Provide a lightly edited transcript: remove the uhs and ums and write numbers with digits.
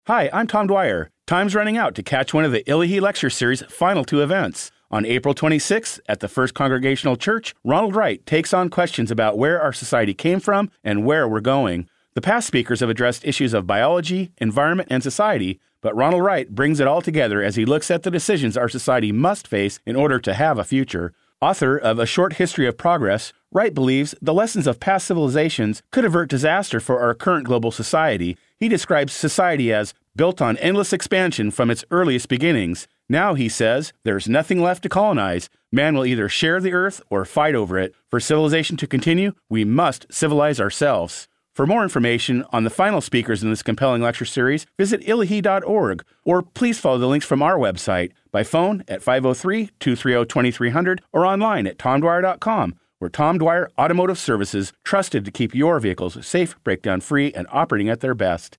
Hi, I'm Tom Dwyer. Time's running out to catch one of the Illahee Lecture Series' final two events. On April 26th, at the First Congregational Church, Ronald Wright takes on questions about where our society came from and where we're going. The past speakers have addressed issues of biology, environment, and society, but Ronald Wright brings it all together as he looks at the decisions our society must face in order to have a future. Author of A Short History of Progress, Wright believes the lessons of past civilizations could avert disaster for our current global society. He describes society as built on endless expansion from its earliest beginnings. Now, he says, there's nothing left to colonize. Man will either share the earth or fight over it. For civilization to continue, we must civilize ourselves. For more information on the final speakers in this compelling lecture series, visit illahee.org, or please follow the links from our website by phone at 503-230-2300 or online at tomdwyer.com, where Tom Dwyer Automotive Services, trusted to keep your vehicles safe, breakdown-free, and operating at their best.